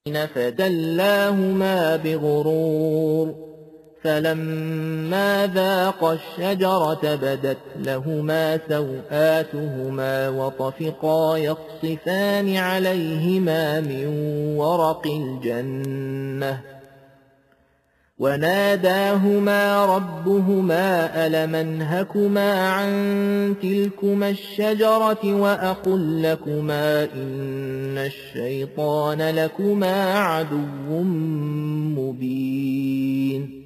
فدلاهما بغرور فلما ذاقا الشجرة بدت لهما سوآتهما وطفقا يخصفان عليهما من ورق الجنة وناداهما ربهما ألم أنهكما عن تلكما الشجرة وأقل لكما إن الشيطان لكما عدو مبين